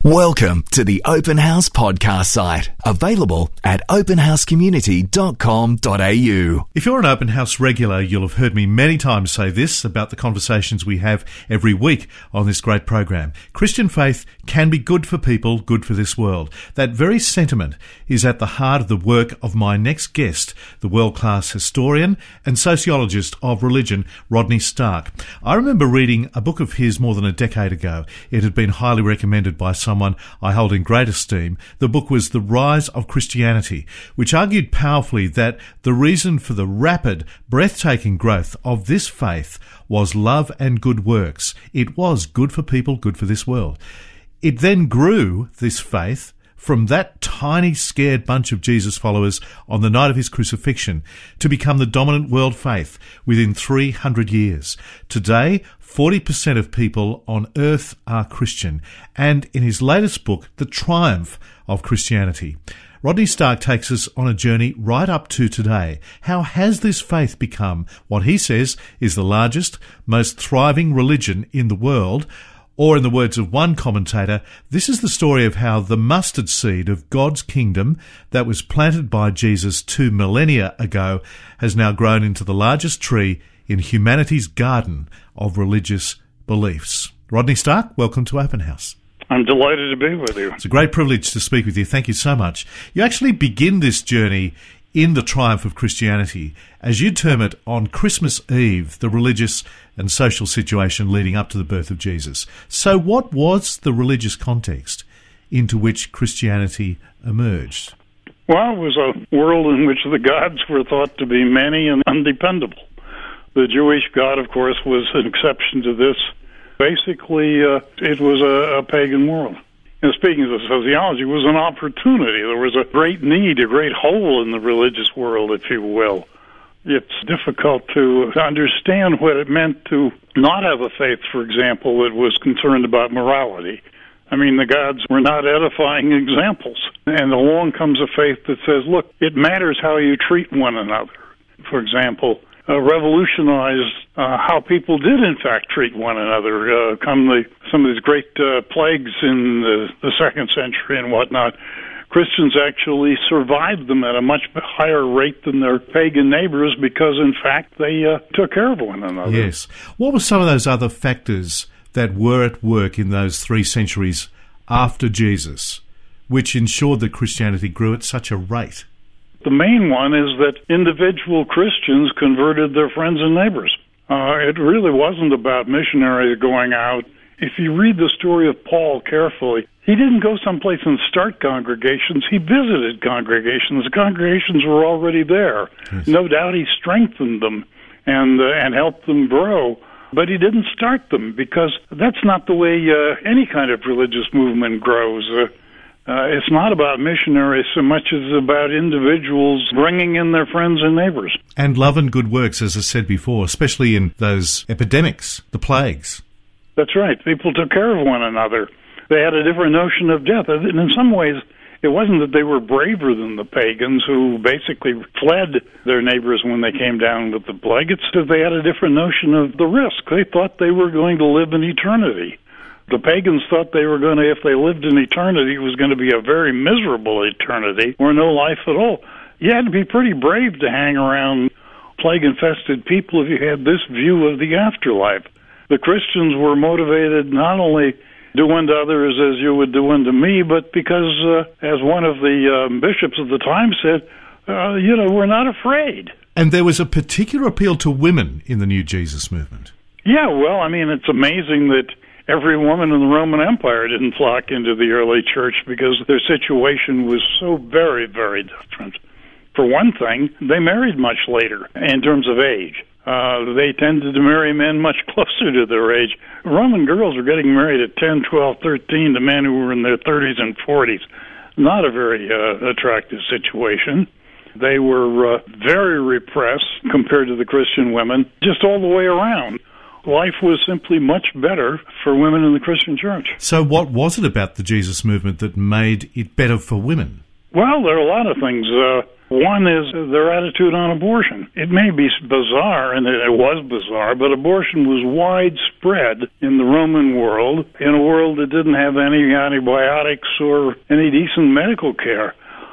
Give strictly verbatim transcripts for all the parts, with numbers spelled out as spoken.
Welcome to the Open House podcast site, available at open house community dot com dot a u. If you're an Open House regular, you'll have heard me many times say this about the conversations we have every week on this great program. Christian faith can be good for people, good for this world. That very sentiment is at the heart of the work of my next guest, the world-class historian and sociologist of religion, Rodney Stark. I remember reading a book of his more than a decade ago. It had been highly recommended by someone I hold in great esteem. The book was The Rise of Christianity, which argued powerfully that the reason for the rapid, breathtaking growth of this faith was love and good works. It was good for people, good for this world. It then grew, this faith, from that tiny, scared bunch of Jesus followers on the night of his crucifixion to become the dominant world faith within three hundred years. Today, forty percent of people on earth are Christian, and in his latest book, The Triumph of Christianity, Rodney Stark takes us on a journey right up to today. How has this faith become what he says is the largest, most thriving religion in the world? Or, in the words of one commentator, this is the story of how the mustard seed of God's kingdom that was planted by Jesus two millennia ago has now grown into the largest tree in humanity's garden of religious beliefs. Rodney Stark, welcome to Open House. I'm delighted to be with you. It's a great privilege to speak with you. Thank you so much. You actually begin this journey in the triumph of Christianity, as you term it, on Christmas Eve, the religious and social situation leading up to the birth of Jesus. So what was the religious context into which Christianity emerged? Well, it was a world in which the gods were thought to be many and undependable. The Jewish God, of course, was an exception to this. Basically, uh, it was a, a pagan world. And speaking of sociology, it was an opportunity. There was a great need, a great hole in the religious world, if you will. It's difficult to understand what it meant to not have a faith, for example, that was concerned about morality. I mean, the gods were not edifying examples. And along comes a faith that says, look, it matters how you treat one another. For example, uh, revolutionized uh, how people did, in fact, treat one another. Uh, come the, some of these great uh, plagues in the, the second century and whatnot, Christians actually survived them at a much higher rate than their pagan neighbors because, in fact, they uh, took care of one another. Yes. What were some of those other factors that were at work in those three centuries after Jesus, which ensured that Christianity grew at such a rate? The main one is that individual Christians converted their friends and neighbors. Uh, it really wasn't about missionaries going out. If you read the story of Paul carefully, he didn't go someplace and start congregations. He visited congregations. The congregations were already there. Yes. No doubt he strengthened them and uh, and helped them grow, but he didn't start them because that's not the way uh, any kind of religious movement grows. Uh, Uh, it's not about missionaries so much as about individuals bringing in their friends and neighbors. And love and good works, as I said before, especially in those epidemics, the plagues. That's right. People took care of one another. They had a different notion of death. And in some ways, it wasn't that they were braver than the pagans who basically fled their neighbors when they came down with the plague. It's that they had a different notion of the risk. They thought they were going to live in eternity. The pagans thought they were going to, if they lived in eternity, it was going to be a very miserable eternity or no life at all. You had to be pretty brave to hang around plague-infested people if you had this view of the afterlife. The Christians were motivated not only do unto others as you would do unto me, but because, uh, as one of the uh, bishops of the time said, uh, you know, we're not afraid. And there was a particular appeal to women in the New Jesus movement. Yeah, well, I mean, it's amazing that every woman in the Roman Empire didn't flock into the early church because their situation was so very, very different. For one thing, they married much later in terms of age. Uh, they tended to marry men much closer to their age. Roman girls were getting married at ten, twelve, thirteen to men who were in their thirties and forties. Not a very uh, attractive situation. They were uh, very repressed compared to the Christian women, just all the way around. Life was simply much better for women in the Christian church. So what was it about the Jesus movement that made it better for women? Well, there are a lot of things. Uh, One is their attitude on abortion. It may be bizarre, and it was bizarre, but abortion was widespread in the Roman world, in a world that didn't have any antibiotics or any decent medical care.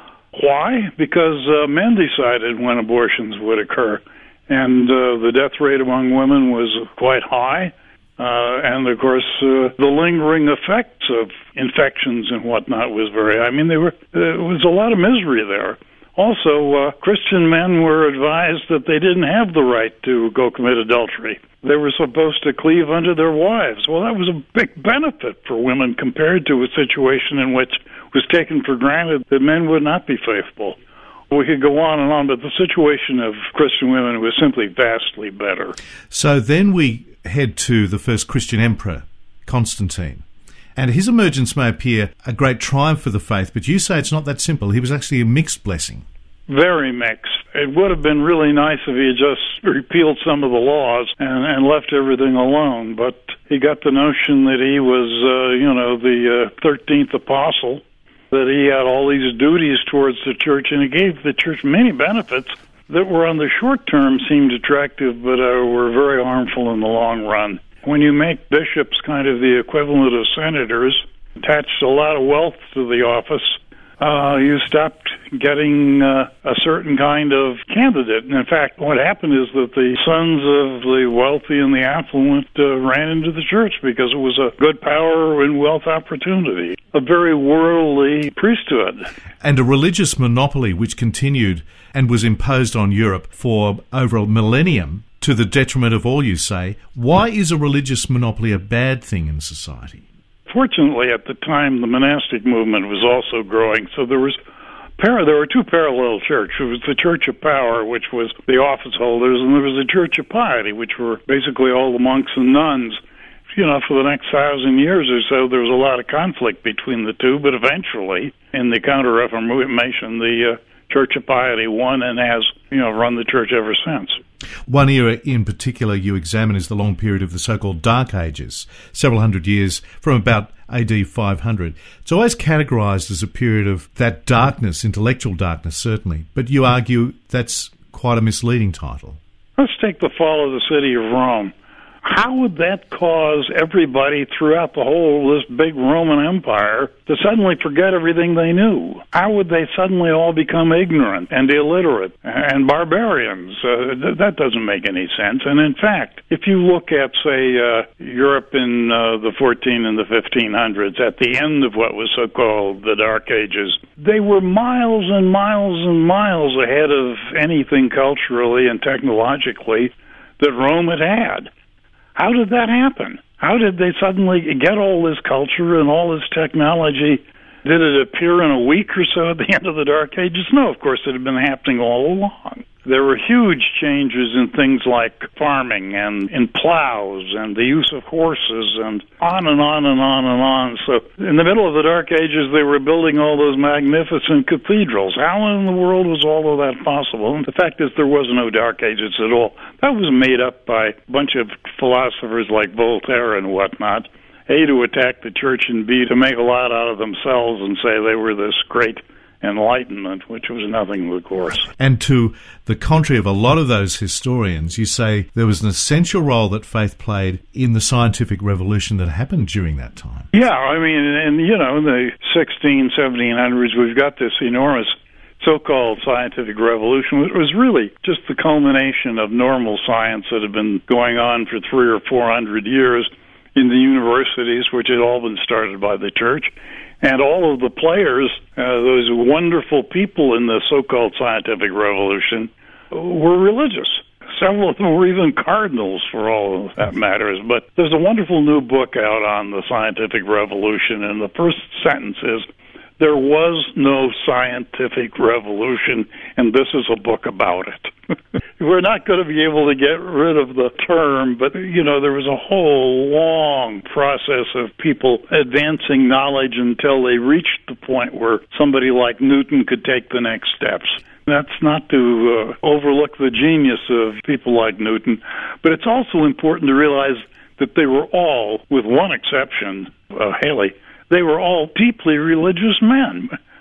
Why? Because uh, men decided when abortions would occur, and uh, the death rate among women was quite high. Uh, and, of course, uh, the lingering effects of infections and whatnot was very, I mean, there were, there was a lot of misery there. Also, uh, Christian men were advised that they didn't have the right to go commit adultery. They were supposed to cleave unto their wives. Well, that was a big benefit for women compared to a situation in which it was taken for granted that men would not be faithful. We could go on and on, but the situation of Christian women was simply vastly better. So then we head to the first Christian emperor, Constantine. And his emergence may appear a great triumph for the faith, but you say it's not that simple. He was actually a mixed blessing. Very mixed. It would have been really nice if he had just repealed some of the laws and, and left everything alone, but he got the notion that he was, uh, you know, the uh, thirteenth apostle, that he had all these duties towards the church, and he gave the church many benefits that were on the short term seemed attractive, but uh, were very harmful in the long run. When you make bishops kind of the equivalent of senators, attached a lot of wealth to the office, uh, you stopped getting uh, a certain kind of candidate. And in fact, what happened is that the sons of the wealthy and the affluent uh, ran into the church because it was a good power and wealth opportunity, a very worldly priesthood. And a religious monopoly which continued and was imposed on Europe for over a millennium, to the detriment of all, you say. Why is a religious monopoly a bad thing in society? Fortunately, at the time, the monastic movement was also growing, so there was par- there were two parallel churches. There was the Church of Power, which was the office holders, and there was the Church of Piety, which were basically all the monks and nuns. You know, for the next thousand years or so, there was a lot of conflict between the two, but eventually, in the Counter-Reformation, the uh, Church of Piety won and has, you know, run the church ever since. One era in particular you examine is the long period of the so-called Dark Ages, several hundred years from about A D five hundred. It's always categorised as a period of that darkness, intellectual darkness certainly, but you argue that's quite a misleading title. Let's take the fall of the city of Rome. How would that cause everybody throughout the whole this big Roman Empire to suddenly forget everything they knew? How would they suddenly all become ignorant and illiterate and barbarians? Uh, th- that doesn't make any sense. And in fact, if you look at, say, uh, Europe in uh, the fourteen and the fifteen hundreds, at the end of what was so-called the Dark Ages, they were miles and miles and miles ahead of anything culturally and technologically that Rome had had. How did that happen? How did they suddenly get all this culture and all this technology? Did it appear in a week or so at the end of the Dark Ages? No, of course, it had been happening all along. There were huge changes in things like farming and in plows and the use of horses and on and on and on and on. So in the middle of the Dark Ages, they were building all those magnificent cathedrals. How in the world was all of that possible? And the fact is there was no Dark Ages at all. That was made up by a bunch of philosophers like Voltaire and whatnot, A, to attack the church, and B, to make a lot out of themselves and say they were this great Enlightenment, which was nothing, of course. And to the contrary of a lot of those historians, you say there was an essential role that faith played in the scientific revolution that happened during that time. Yeah, I mean, and you know, in the sixteen, seventeen hundreds, we've got this enormous so-called scientific revolution. It was really just the culmination of normal science that had been going on for three or four hundred years in the universities, which had all been started by the church. And all of the players, uh, those wonderful people in the so-called scientific revolution, were religious. Several of them were even cardinals, for all of that matters. But there's a wonderful new book out on the scientific revolution, and the first sentence is, there was no scientific revolution, and this is a book about it. We're not going to be able to get rid of the term, but, you know, there was a whole long process of people advancing knowledge until they reached the point where somebody like Newton could take the next steps. That's not to uh, overlook the genius of people like Newton, but it's also important to realize that they were all, with one exception, uh, Haley, they were all deeply religious men.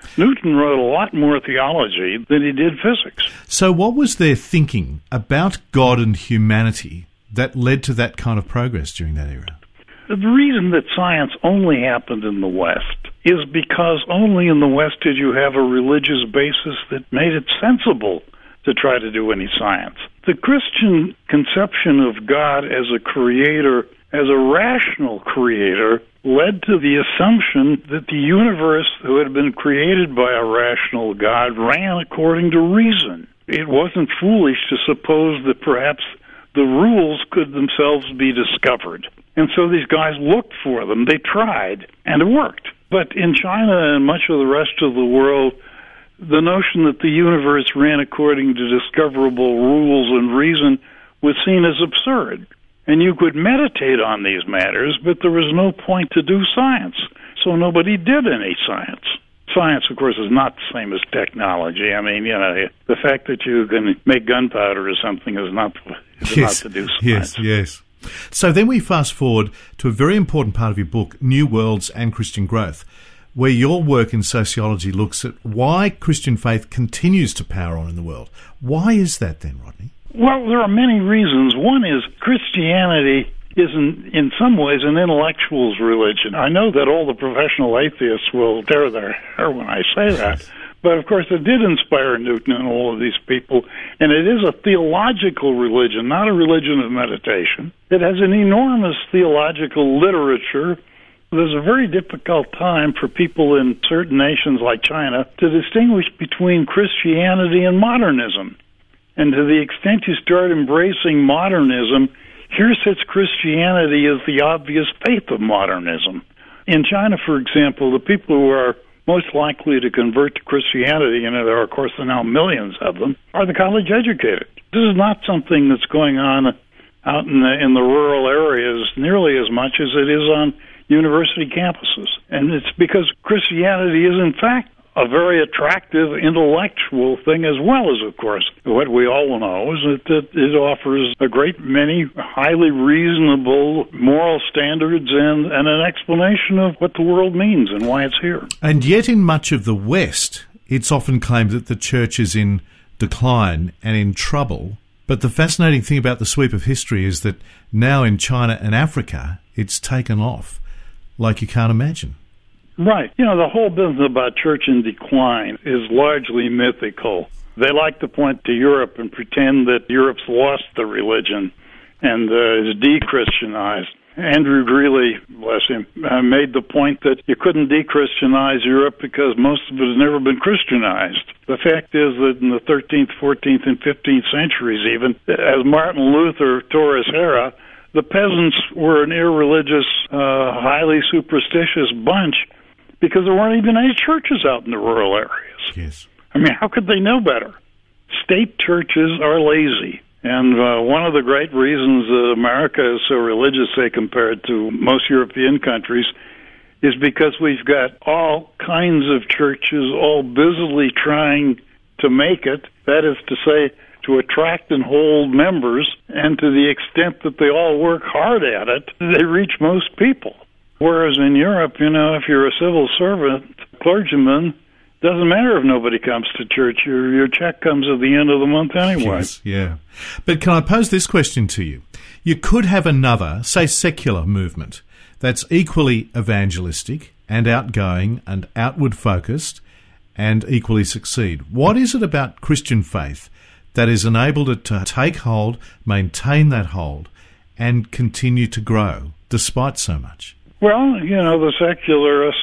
Newton wrote a lot more theology than he did physics. So what was their thinking about God and humanity that led to that kind of progress during that era? The reason that science only happened in the West is because only in the West did you have a religious basis that made it sensible to try to do any science. The Christian conception of God as a creator, as a rational creator, led to the assumption that the universe that had been created by a rational God ran according to reason. It wasn't foolish to suppose that perhaps the rules could themselves be discovered. And so these guys looked for them. They tried, and it worked. But in China and much of the rest of the world, the notion that the universe ran according to discoverable rules and reason was seen as absurd. And you could meditate on these matters, but there was no point to do science. So nobody did any science. Science, of course, is not the same as technology. I mean, you know, the fact that you can make gunpowder or something is not, is yes, not to do Yes, science. yes. So then we fast forward to a very important part of your book, New Worlds and Christian Growth, where your work in sociology looks at why Christian faith continues to power on in the world. Why is that then, Rodney? Well, there are many reasons. One is Christianity is in, in some ways an intellectual's religion. I know that all the professional atheists will tear their hair when I say that, but of course it did inspire Newton and all of these people, and it is a theological religion, not a religion of meditation. It has an enormous theological literature. There's a very difficult time for people in certain nations like China to distinguish between Christianity and modernism. And to the extent you start embracing modernism, here sits Christianity as the obvious faith of modernism. In China, for example, the people who are most likely to convert to Christianity, and there are, of course, now millions of them, are the college educated. This is not something that's going on out in the, in the rural areas nearly as much as it is on university campuses. And it's because Christianity is, in fact, a very attractive intellectual thing, as well as, of course, what we all know is that, that it offers a great many highly reasonable moral standards and, and an explanation of what the world means and why it's here. And yet in much of the West, it's often claimed that the church is in decline and in trouble. But the fascinating thing about the sweep of history is that now in China and Africa, it's taken off like you can't imagine. Right. You know, the whole business about church in decline is largely mythical. They like to point to Europe and pretend that Europe's lost the religion and uh, is de-Christianized. Andrew Greeley, bless him, uh, made the point that you couldn't de-Christianize Europe because most of it has never been Christianized. The fact is that in the thirteenth, fourteenth, and fifteenth centuries even, as Martin Luther tore his hair out, the peasants were an irreligious, uh, highly superstitious bunch because there weren't even any churches out in the rural areas. Yes. I mean, how could they know better? State churches are lazy. And uh, one of the great reasons that America is so religious, say, compared to most European countries, is because we've got all kinds of churches all busily trying to make it. That is to say, to attract and hold members, and to the extent that they all work hard at it, they reach most people. Whereas in Europe, you know, if you're a civil servant, clergyman, doesn't matter if nobody comes to church. Your your check comes at the end of the month anyway. Yes, yeah. But can I pose this question to you? You could have another, say, secular movement that's equally evangelistic and outgoing and outward focused and equally succeed. What is it about Christian faith that has enabled it to take hold, maintain that hold, and continue to grow despite so much? Well, you know, the secularists,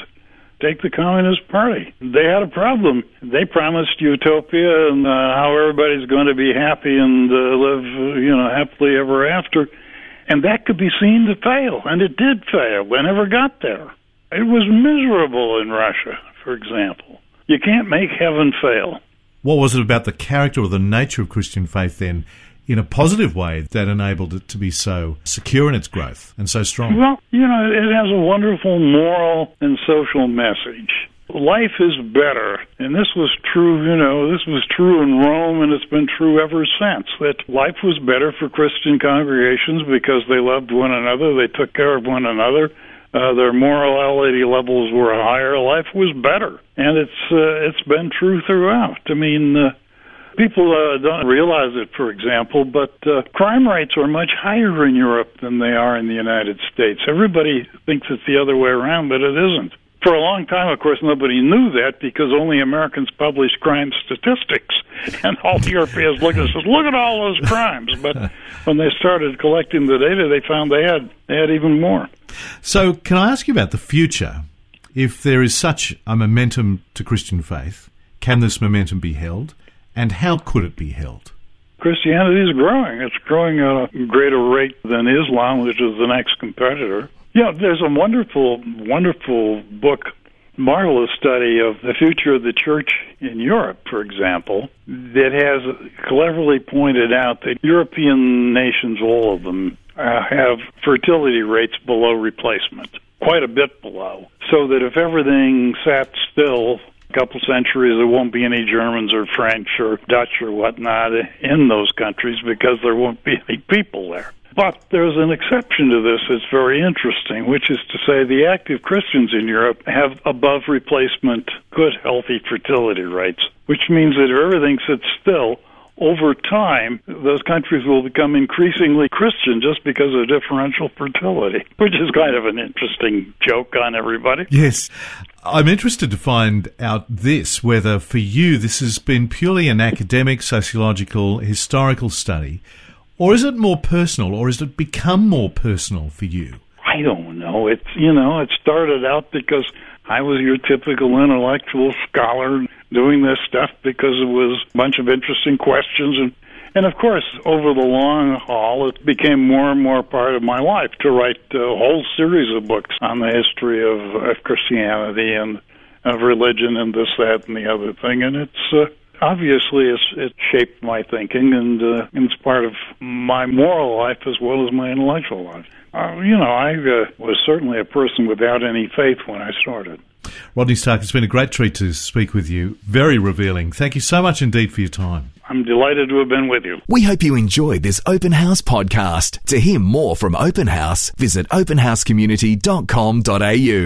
take the Communist Party. They had a problem. They promised utopia and uh, how everybody's going to be happy and uh, live, you know, happily ever after. And that could be seen to fail. And it did fail. They never got there. It was miserable in Russia, for example. You can't make heaven fail. What was it about the character or the nature of Christian faith then, in a positive way, that enabled it to be so secure in its growth and so strong? Well, you know, it has a wonderful moral and social message. Life is better, and this was true, you know, this was true in Rome, and it's been true ever since, that life was better for Christian congregations because they loved one another, they took care of one another, uh, their morality levels were higher, life was better. And it's uh, it's been true throughout. I mean, uh, people uh, don't realize it, for example, but uh, crime rates are much higher in Europe than they are in the United States. Everybody thinks it's the other way around, but it isn't. For a long time, of course, nobody knew that because only Americans published crime statistics. And all the Europeans looked and said, look at all those crimes. But when they started collecting the data, they found they had they had even more. So can I ask you about the future? If there is such a momentum to Christian faith, can this momentum be held? And how could it be held? Christianity is growing. It's growing at a greater rate than Islam, which is the next competitor. Yeah, there's a wonderful, wonderful book, marvelous study of the future of the church in Europe, for example, that has cleverly pointed out that European nations, all of them, uh, have fertility rates below replacement, quite a bit below, so that if everything sat still a couple centuries, there won't be any Germans or French or Dutch or whatnot in those countries because there won't be any people there. But there's an exception to this that's very interesting, which is to say the active Christians in Europe have above replacement good, healthy fertility rates, which means that if everything sits still, over time, those countries will become increasingly Christian just because of differential fertility, which is kind of an interesting joke on everybody. Yes. I'm interested to find out this, whether for you this has been purely an academic, sociological, historical study, or is it more personal, or has it become more personal for you? I don't know. It's, you know, it started out because I was your typical intellectual scholar doing this stuff because it was a bunch of interesting questions. And, and of course, over the long haul, it became more and more part of my life to write a whole series of books on the history of, of Christianity and of religion and this, that, and the other thing. And it's... Uh, Obviously, it's, it shaped my thinking, and uh, it's part of my moral life as well as my intellectual life. Uh, you know, I uh, was certainly a person without any faith when I started. Rodney Stark, it's been a great treat to speak with you. Very revealing. Thank you so much indeed for your time. I'm delighted to have been with you. We hope you enjoyed this Open House podcast. To hear more from Open House, visit open house community dot com dot a u.